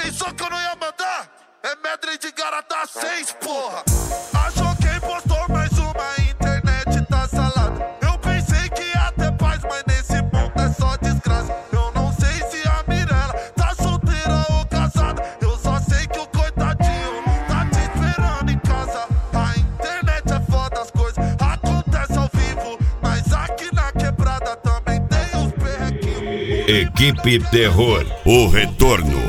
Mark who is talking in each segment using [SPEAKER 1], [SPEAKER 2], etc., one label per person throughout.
[SPEAKER 1] pensou que eu não ia mandar? É medley de Garata 6, porra. Achou quem postou mais uma, internet tá salada. Eu pensei que ia ter paz, mas nesse mundo é só desgraça. Eu não sei se a Mirella tá solteira ou casada. Eu só sei que o coitadinho tá te esperando em casa. A internet é foda, as coisas acontecem ao vivo, mas aqui na quebrada também tem uns perrequinhos.
[SPEAKER 2] Equipe Terror, o retorno.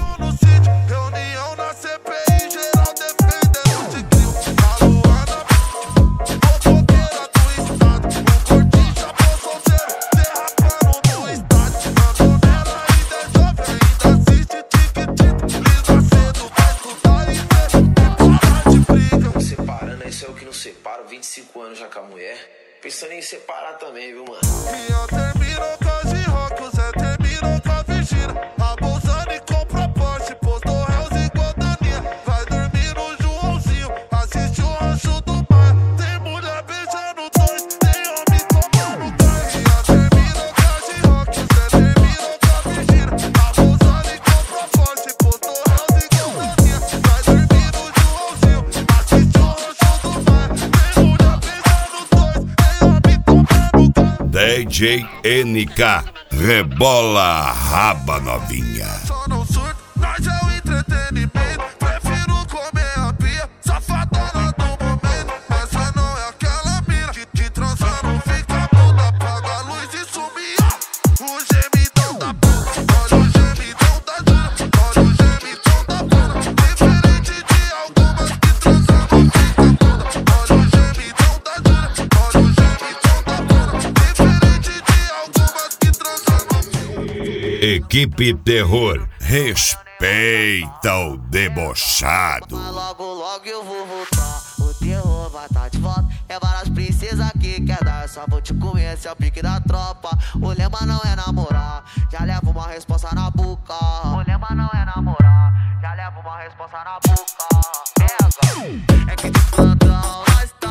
[SPEAKER 3] Isso é o que não separa, 25 anos já com a mulher. Pensando em separar também, viu, mano?
[SPEAKER 1] E eu termino com a rock, o Zé terminou com a Virgínia. Abusando e compra Porsche, postou réus e Godaninha. Vai dormir no Joãozinho, assiste o Rancho do Mar. Tem mulher beijando dois, tem homem tomando gás. E eu termino com a rock, o Zé terminou com a Virgínia. Abusando e compra Porsche, postou réus e Godaninha. Vai dormir no Joãozinho, assiste o Rancho do Mar. Tem mulher beijando dois, tem homem tomando gás.
[SPEAKER 2] DJ NK, rebola a raba novinha.
[SPEAKER 1] Só não surto, nós é o entretenimento. Prefiro comer a pia, safadona do momento. Essa não é aquela mina que transar não fica muda. Apaga a luz e sumia. O gemidão da puta, olha o gemidão da Júlia. Olha o gemidão da puta, diferente de algumas que transar não fica muda. Olha o gemidão da Júlia, olha o gemidão da puta, diferente de algumas que transar não fica.
[SPEAKER 2] Equipe Terror, respeita o debochado.
[SPEAKER 4] Mas logo eu vou voltar. O terror vai tá de volta. É várias princesas que quer dar. Eu só vou te comer, esse é o pique da tropa. O lema não é namorar, já levo uma responsa na boca. O lema não é namorar, já levo uma responsa na boca. Pega, é que de plantão nós tá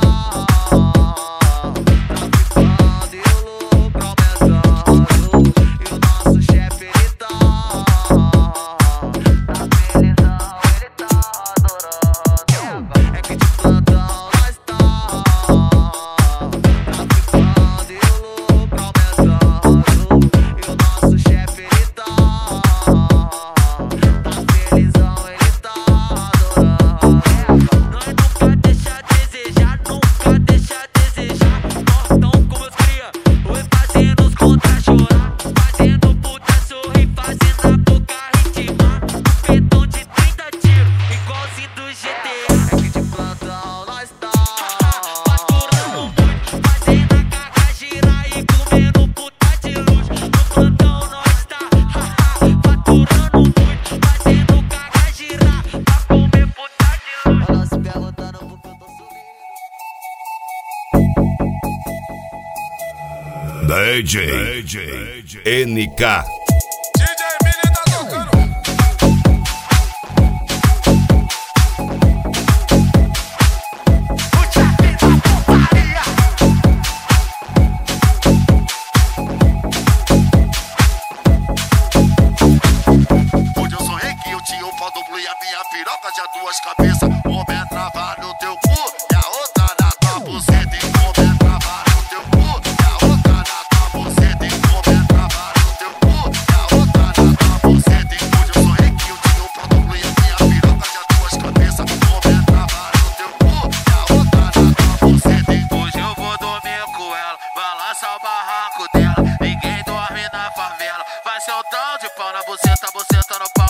[SPEAKER 4] traficando e o lucro aumentando. E o nosso chefe ele tá felizão, ele tá adorando. É que de plantão nós tá traficando e o lucro aumentando. E o nosso chefe ele tá felizão, ele tá adorando. Nós nunca deixa a desejar, nunca deixa a desejar. Nós tão com meus cria, oi fazendo os contas chorar, fazendo puta sorrir, fazendo a boca ritmar. Pedão de 30 tiros, igualzinho do GTA. É que de plantão nós tá faturando muito, fazendo a carga girar e comendo puta de luxo. No plantão nós tá faturando muito, fazendo carga girar pra comer puta de luxo. Ela se perguntando porque eu tô sumindo.
[SPEAKER 2] DJ NK.
[SPEAKER 1] DJ Mini tá tocando.
[SPEAKER 4] Puxa vida, putaria.
[SPEAKER 1] Hoje eu sou rei que eu tinha um pau duplo e a minha piroca tinha duas cabeças. Uma é travar no teu cu e a outra na tua buceta. E uma é travar no teu cu e a outra na tua buceta. E uma é travar no teu cu e a outra na tua buceta. E hoje eu sou rei que eu tinha um pau duplo e a minha piroca tinha duas cabeças. Uma é travar no teu cu e a outra na tua buceta. E hoje eu vou dormir com ela, balança o barraco dela. Ninguém dorme na favela, vai ser um tal de pau na buceta, buceta no pau.